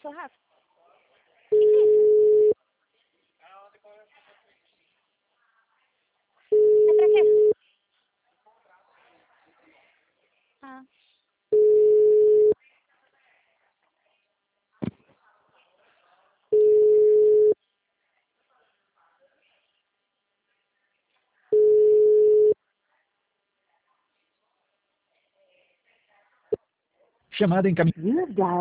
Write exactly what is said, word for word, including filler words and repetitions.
isso, Rafa? O que que é isso? É pra quê? Ah. Chamada encaminhada. You have dialed